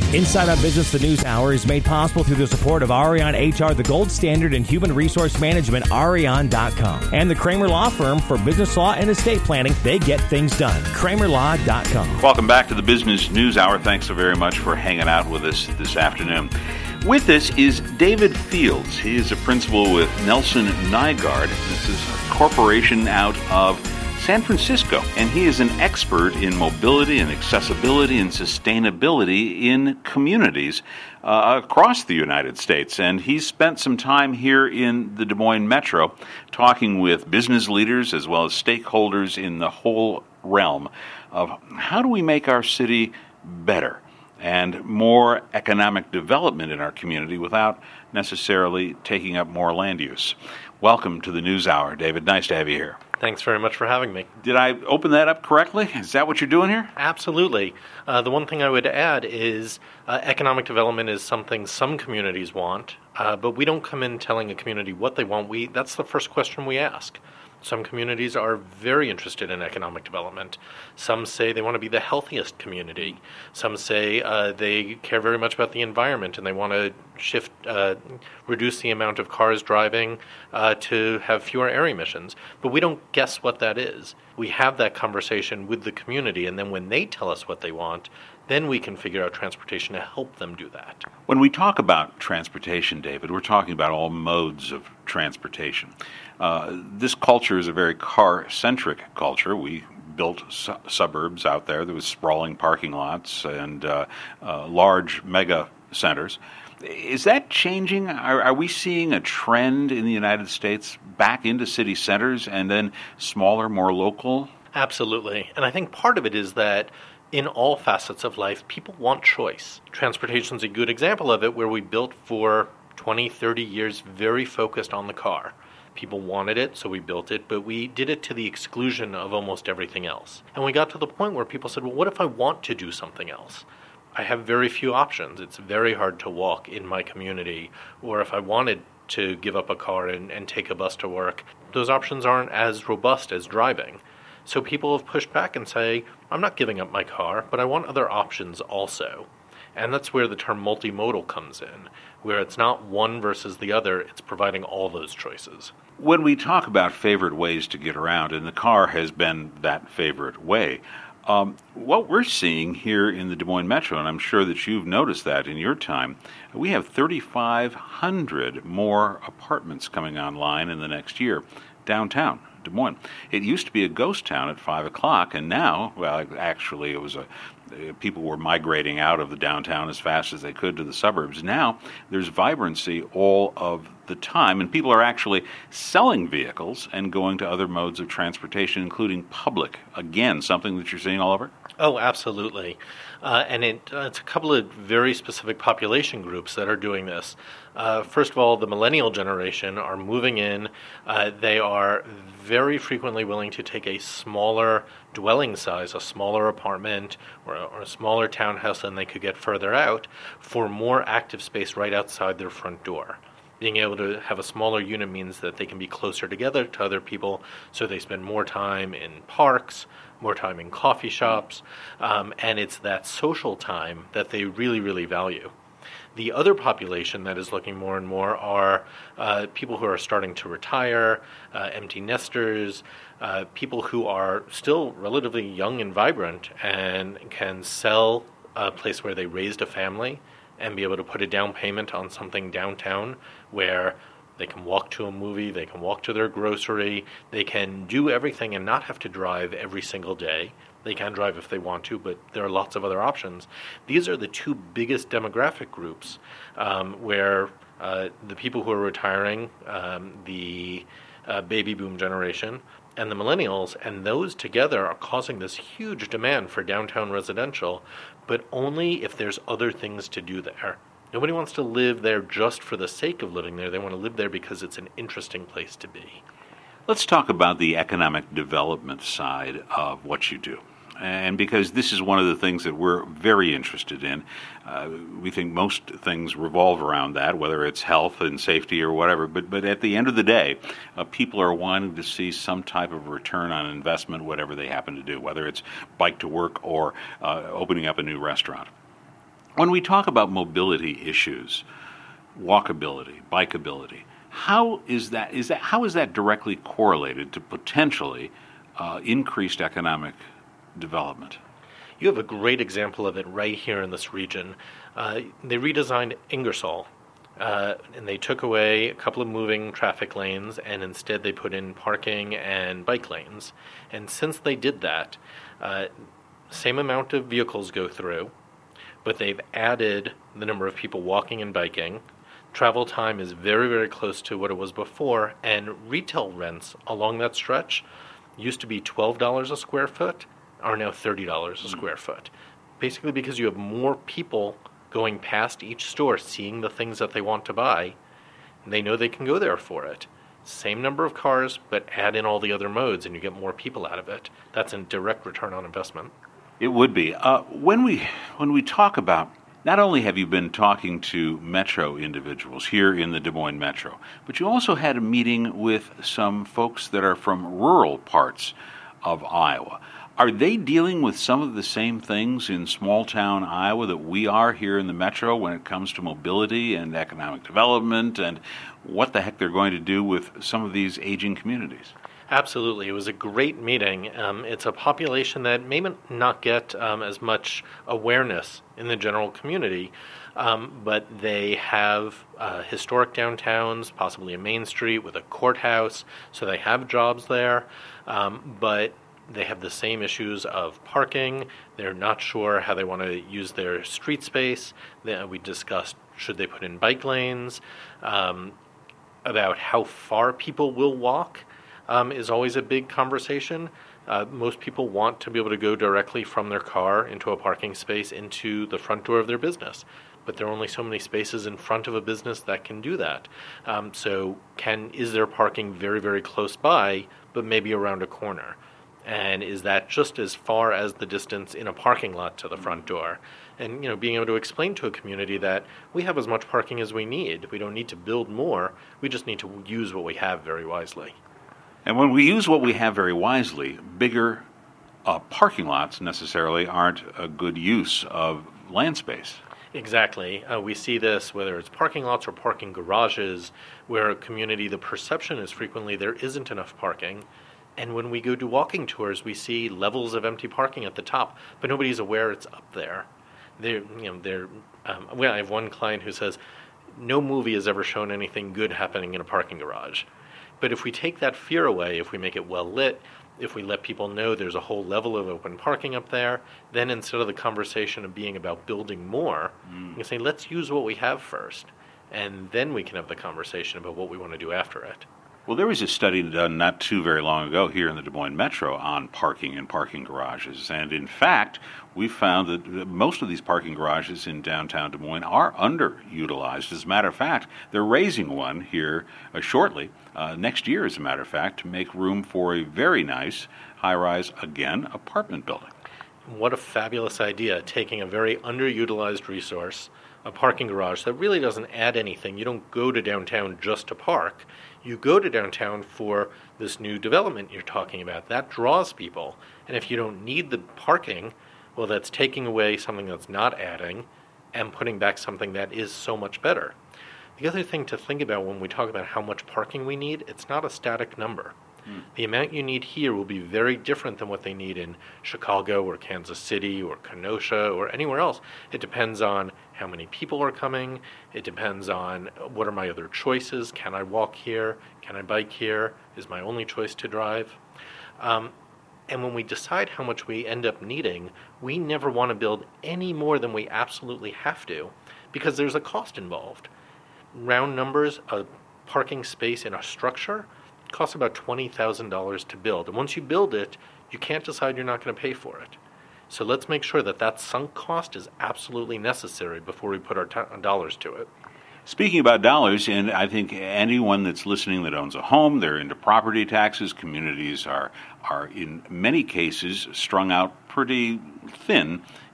Inside Our Business, the News Hour is made possible through the support of Arion HR, the gold standard in human resource management, Arion.com. And the Kramer Law Firm for business law and estate planning. They get things done. KramerLaw.com. Welcome back to the Business News Hour. Thanks so very much for hanging out with us this afternoon. With us is David Fields. He is a principal with Nelson Nygaard. This is a corporation out of San Francisco, and he is an expert in mobility and accessibility and sustainability in communities across the United States. And he's spent some time here in the Des Moines Metro talking with business leaders as well as stakeholders in the whole realm of how do we make our city better and more economic development in our community without necessarily taking up more land use. Welcome to the News Hour, David. Nice to have you here. Thanks very much for having me. Did I open that up correctly? Is that what you're doing here? Absolutely. The one thing I would add is economic development is something some communities want, but we don't come in telling a community what they want. That's the first question we ask. Some communities are very interested in economic development. Some say they want to be the healthiest community. Some say they care very much about the environment and they want to reduce the amount of cars driving to have fewer air emissions. But we don't guess what that is. We have that conversation with the community, and then when they tell us what they want, then we can figure out transportation to help them do that. When we talk about transportation, David, we're talking about all modes of transportation. This culture is a very car-centric culture. We built suburbs out there. There was sprawling parking lots and large mega centers. Is that changing? Are we seeing a trend in the United States back into city centers and then smaller, more local? Absolutely. And I think part of it is that in all facets of life, people want choice. Transportation is a good example of it, where we built for 20, 30 years very focused on the car. People wanted it, so we built it, but we did it to the exclusion of almost everything else. And we got to the point where people said, well, what if I want to do something else? I have very few options. It's very hard to walk in my community, or if I wanted to give up a car and take a bus to work, those options aren't as robust as driving. So people have pushed back and say, I'm not giving up my car, but I want other options also. And that's where the term multimodal comes in, where it's not one versus the other, it's providing all those choices. When we talk about favorite ways to get around, and the car has been that favorite way, what we're seeing here in the Des Moines Metro, and I'm sure that you've noticed that in your time, we have 3,500 more apartments coming online in the next year downtown Des Moines. It used to be a ghost town at 5 o'clock, and now, well, actually it was people were migrating out of the downtown as fast as they could to the suburbs. Now there's vibrancy all of the time, and people are actually selling vehicles and going to other modes of transportation, including public. Again, something that you're seeing all over? Oh, absolutely. And it's a couple of very specific population groups that are doing this. First of all, the millennial generation are moving in. They are very frequently willing to take a smaller dwelling size, a smaller apartment or a smaller townhouse than they could get further out, for more active space right outside their front door. Being able to have a smaller unit means that they can be closer together to other people, so they spend more time in parks, more time in coffee shops, and it's that social time that they really, really value. The other population that is looking more and more are people who are starting to retire, empty nesters, people who are still relatively young and vibrant and can sell a place where they raised a family and be able to put a down payment on something downtown where they can walk to a movie, they can walk to their grocery, they can do everything and not have to drive every single day. They can drive if they want to, but there are lots of other options. These are the two biggest demographic groups where the people who are retiring, the baby boom generation, and the millennials, and those together are causing this huge demand for downtown residential, but only if there's other things to do there. Nobody wants to live there just for the sake of living there. They want to live there because it's an interesting place to be. Let's talk about the economic development side of what you do. And because this is one of the things that we're very interested in, we think most things revolve around that, whether it's health and safety or whatever. But at the end of the day, people are wanting to see some type of return on investment, whatever they happen to do, whether it's bike to work or opening up a new restaurant. When we talk about mobility issues, walkability, bikeability, how is that directly correlated to potentially increased economic development? You have a great example of it right here in this region. They redesigned Ingersoll, and they took away a couple of moving traffic lanes, and instead they put in parking and bike lanes. And since they did that, same amount of vehicles go through, but they've added the number of people walking and biking. Travel time is very, very close to what it was before, and retail rents along that stretch used to be $12 a square foot, are now $30 a square foot. Basically because you have more people going past each store, seeing the things that they want to buy, and they know they can go there for it. Same number of cars, but add in all the other modes, and you get more people out of it. That's a direct return on investment. It would be. When we talk about, not only have you been talking to Metro individuals here in the Des Moines Metro, but you also had a meeting with some folks that are from rural parts of Iowa. Are they dealing with some of the same things in small-town Iowa that we are here in the Metro when it comes to mobility and economic development and what the heck they're going to do with some of these aging communities? Absolutely. It was a great meeting. It's a population that may not get as much awareness in the general community, but they have historic downtowns, possibly a main street with a courthouse, so they have jobs there, but they have the same issues of parking. They're not sure how they want to use their street space. We discussed, should they put in bike lanes, about how far people will walk. Is always a big conversation. Most people want to be able to go directly from their car into a parking space into the front door of their business. But there are only so many spaces in front of a business that can do that. Is there parking very, very close by, but maybe around a corner? And is that just as far as the distance in a parking lot to the front door? And being able to explain to a community that we have as much parking as we need. We don't need to build more. We just need to use what we have very wisely. And when we use what we have very wisely, bigger parking lots necessarily aren't a good use of land space. Exactly. We see this whether it's parking lots or parking garages, where a community, the perception is frequently there isn't enough parking. And when we go do walking tours, we see levels of empty parking at the top, but nobody's aware it's up there. I have one client who says, no movie has ever shown anything good happening in a parking garage. But if we take that fear away, if we make it well lit, if we let people know there's a whole level of open parking up there, then instead of the conversation of being about building more, we can say, let's use what we have first, and then we can have the conversation about what we want to do after it. Well, there was a study done not too very long ago here in the Des Moines Metro on parking and parking garages. And in fact, we found that most of these parking garages in downtown Des Moines are underutilized. As a matter of fact, they're raising one here shortly, next year, as a matter of fact, to make room for a very nice high-rise, again, apartment building. What a fabulous idea, taking a very underutilized resource, a parking garage that really doesn't add anything. You don't go to downtown just to park. You go to downtown for this new development you're talking about. That draws people. And if you don't need the parking, well, that's taking away something that's not adding and putting back something that is so much better. The other thing to think about when we talk about how much parking we need, it's not a static number. The amount you need here will be very different than what they need in Chicago or Kansas City or Kenosha or anywhere else. It depends on how many people are coming. It depends on what are my other choices. Can I walk here? Can I bike here? Is my only choice to drive? And when we decide how much we end up needing, we never want to build any more than we absolutely have to because there's a cost involved. Round numbers, a parking space in a structure costs about $20,000 to build. And once you build it, you can't decide you're not going to pay for it. So let's make sure that that sunk cost is absolutely necessary before we put our dollars to it. Speaking about dollars, and I think anyone that's listening that owns a home, they're into property taxes. Communities are in many cases strung out pretty thin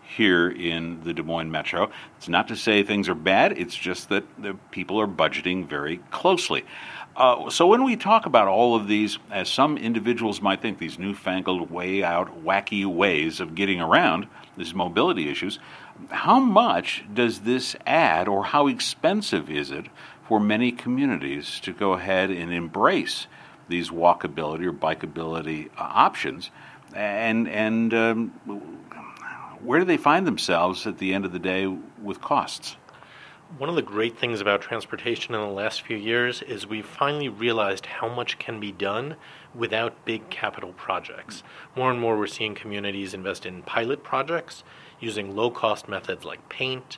here in the Des Moines Metro. It's not to say things are bad, it's just that the people are budgeting very closely. So when we talk about all of these, as some individuals might think, these newfangled, way out, wacky ways of getting around these mobility issues, how much does this add, or how expensive is it for many communities to go ahead and embrace these walkability or bikeability options? And where do they find themselves at the end of the day with costs? One of the great things about transportation in the last few years is we've finally realized how much can be done without big capital projects. More and more we're seeing communities invest in pilot projects using low-cost methods like paint,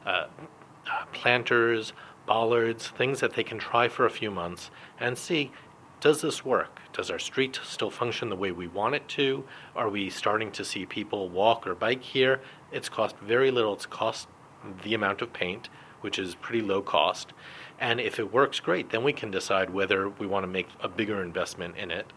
planters, bollards, things that they can try for a few months and see, does this work? Does our street still function the way we want it to? Are we starting to see people walk or bike here? It's cost very little. It's cost the amount of paint, which is pretty low cost. And if it works, great. Then we can decide whether we want to make a bigger investment in it.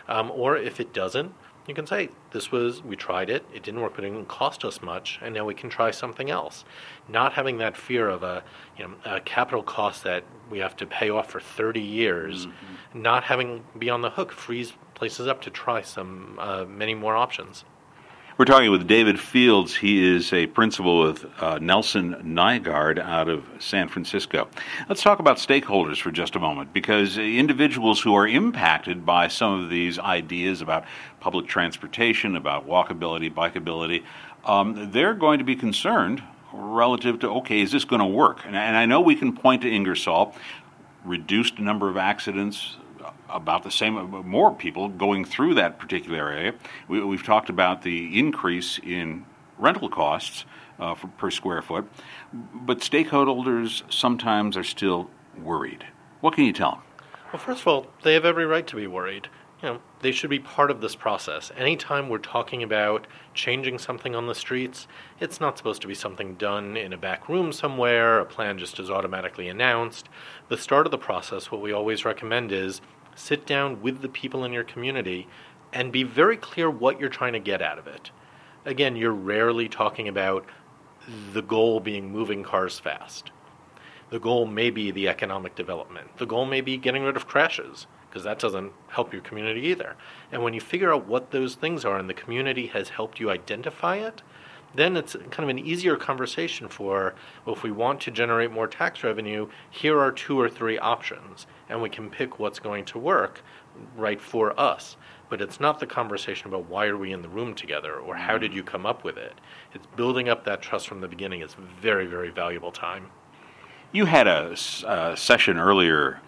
Or if it doesn't, you can say, we tried it, it didn't work, but it didn't cost us much, and now we can try something else. Not having that fear of a capital cost that we have to pay off for 30 years, not having be on the hook frees places up to try many more options. We're talking with David Fields. He is a principal with Nelson Nygaard out of San Francisco. Let's talk about stakeholders for just a moment, because individuals who are impacted by some of these ideas about public transportation, about walkability, bikeability, they're going to be concerned relative to, okay, is this going to work? And I know we can point to Ingersoll, reduced number of accidents, about the same, more people going through that particular area. We've talked about the increase in rental costs per square foot, but stakeholders sometimes are still worried. What can you tell them? Well, first of all, they have every right to be worried. They should be part of this process. Anytime we're talking about changing something on the streets, it's not supposed to be something done in a back room somewhere, a plan just is automatically announced. The start of the process, what we always recommend is sit down with the people in your community and be very clear what you're trying to get out of it. Again, you're rarely talking about the goal being moving cars fast. The goal may be the economic development. The goal may be getting rid of crashes, because that doesn't help your community either. And when you figure out what those things are and the community has helped you identify it, then it's kind of an easier conversation for, well, if we want to generate more tax revenue, here are 2 or 3 options, and we can pick what's going to work right for us. But it's not the conversation about why are we in the room together or how did you come up with it. It's building up that trust from the beginning. It's very, very valuable time. You had a session earlier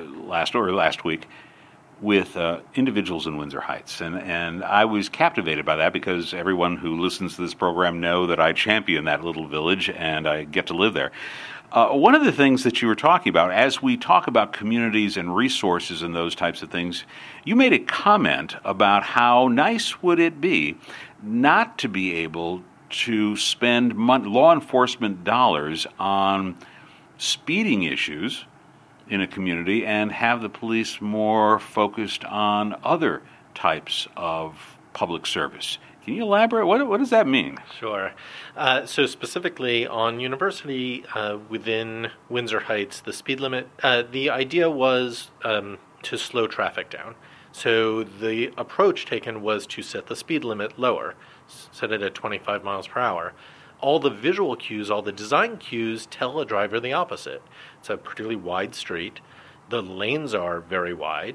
last week with individuals in Windsor Heights, and I was captivated by that because everyone who listens to this program know that I champion that little village and I get to live there. One of the things that you were talking about, as we talk about communities and resources and those types of things, you made a comment about how nice would it be not to be able to spend law enforcement dollars on speeding issues in a community and have the police more focused on other types of public service. Can you elaborate? What does that mean? Sure. So specifically on University within Windsor Heights, the speed limit, the idea was to slow traffic down. So the approach taken was to set the speed limit lower, set it at 25 miles per hour. All the visual cues, all the design cues tell a driver the opposite. It's a particularly wide street. The lanes are very wide.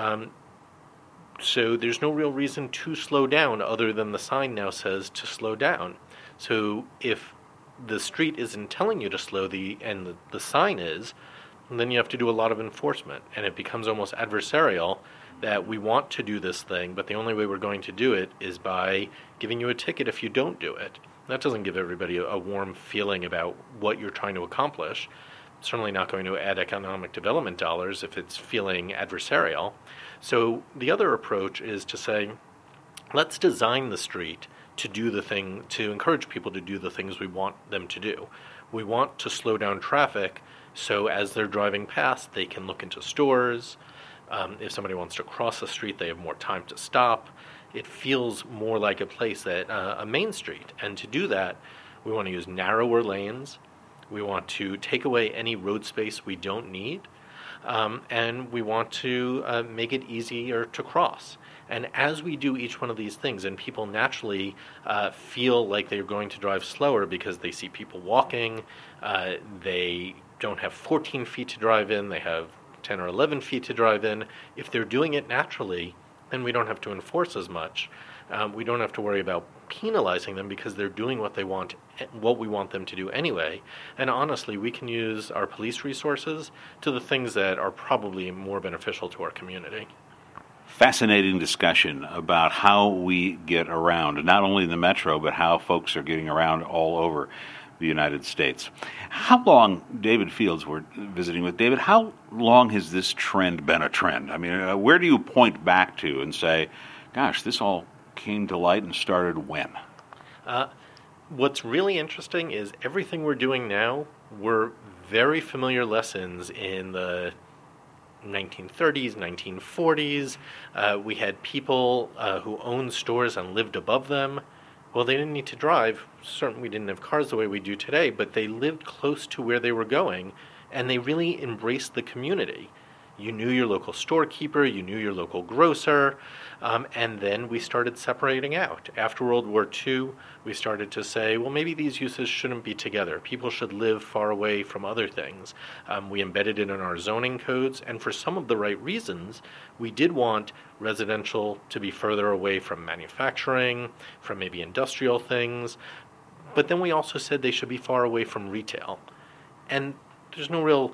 So there's no real reason to slow down other than the sign now says to slow down. So if the street isn't telling you to slow and the sign is, then you have to do a lot of enforcement. And it becomes almost adversarial that we want to do this thing, but the only way we're going to do it is by giving you a ticket if you don't do it. That doesn't give everybody a warm feeling about what you're trying to accomplish. It's certainly not going to add economic development dollars if it's feeling adversarial. So the other approach is to say, let's design the street to do the thing, to encourage people to do the things we want them to do. We want to slow down traffic so as they're driving past, they can look into stores. If somebody wants to cross the street, they have more time to stop. it feels more like a place that a main street. And to do that, we want to use narrower lanes. We want to take away any road space we don't need. And we want to make it easier to cross. And as we do each one of these things, and people naturally feel like they're going to drive slower because they see people walking, they don't have 14 feet to drive in, they have 10 or 11 feet to drive in. If they're doing it naturally, then we don't have to enforce as much. We don't have to worry about penalizing them because they're doing what we want them to do anyway. And honestly, we can use our police resources to the things that are probably more beneficial to our community. Fascinating discussion about how we get around, not only in the metro, but how folks are getting around all over the United States. How long, David Fields, we're visiting with David, how long has this trend been a trend? I mean, where do you point back to and say, gosh, this all came to light and started when? What's really interesting is everything we're doing now were very familiar lessons in the 1930s, 1940s. We had people who owned stores and lived above them. Well, they didn't need to drive. Certainly we didn't have cars the way we do today, but they lived close to where they were going, and they really embraced the community. You knew your local storekeeper, you knew your local grocer, and then we started separating out. After World War II, we started to say, well, maybe these uses shouldn't be together. People should live far away from other things. We embedded it in our zoning codes, and for some of the right reasons, we did want residential to be further away from manufacturing, from maybe industrial things, but then we also said they should be far away from retail. And there's no real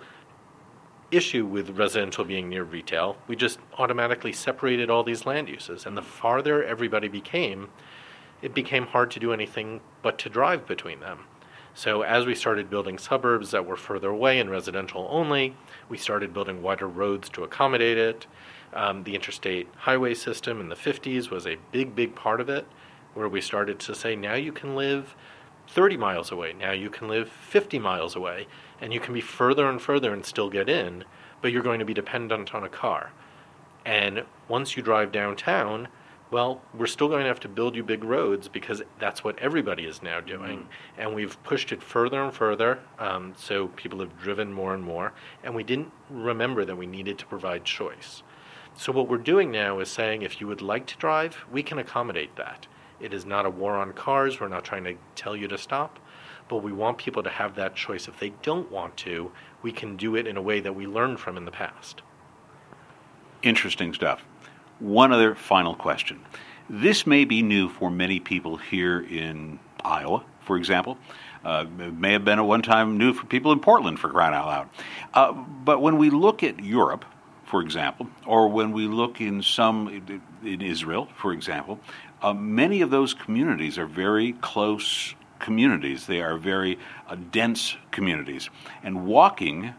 issue with residential being near retail. We just automatically separated all these land uses, and the farther everybody became, it became hard to do anything but to drive between them. So as we started building suburbs that were further away and residential only, we started building wider roads to accommodate it. The interstate highway system in the 50s was a big part of it, where we started to say, now you can live 30 miles away, now you can live 50 miles away, and you can be further and further and still get in, but you're going to be dependent on a car. And once you drive downtown, well, we're still going to have to build you big roads because that's what everybody is now doing. Mm-hmm. And we've pushed it further and further, so people have driven more and more, and we didn't remember that we needed to provide choice. So what we're doing now is saying if you would like to drive, we can accommodate that. It is not a war on cars. We're not trying to tell you to stop, but we want people to have that choice. If they don't want to, we can do it in a way that we learned from in the past. Interesting stuff. One other final question. This may be new for many people here in Iowa, for example. It may have been at one time new for people in Portland, for crying out loud. But when we look at Europe, for example, or when we look in Israel, for example, many of those communities are very close communities. They are very dense communities. And walking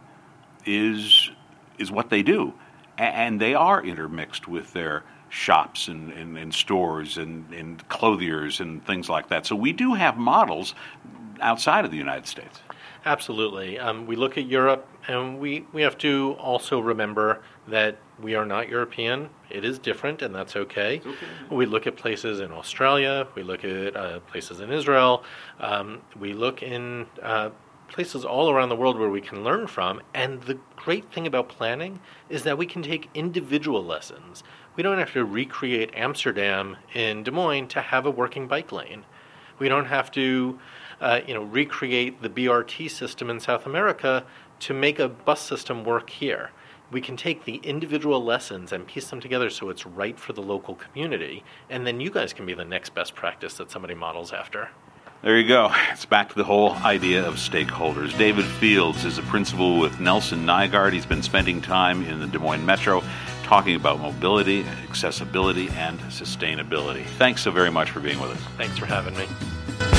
is what they do. And they are intermixed with their shops and stores and clothiers and things like that. So we do have models outside of the United States. Absolutely. We look at Europe, and we have to also remember that we are not European. It is different, and that's okay. We look at places in Australia. We look at places in Israel. We look in places all around the world where we can learn from. And the great thing about planning is that we can take individual lessons. We don't have to recreate Amsterdam in Des Moines to have a working bike lane. We don't have to recreate the BRT system in South America to make a bus system work here. We can take the individual lessons and piece them together so it's right for the local community, and then you guys can be the next best practice that somebody models after. There you go. It's back to the whole idea of stakeholders. David Fields is a principal with Nelson Nygaard. He's been spending time in the Des Moines Metro talking about mobility, accessibility, and sustainability. Thanks so very much for being with us. Thanks for having me.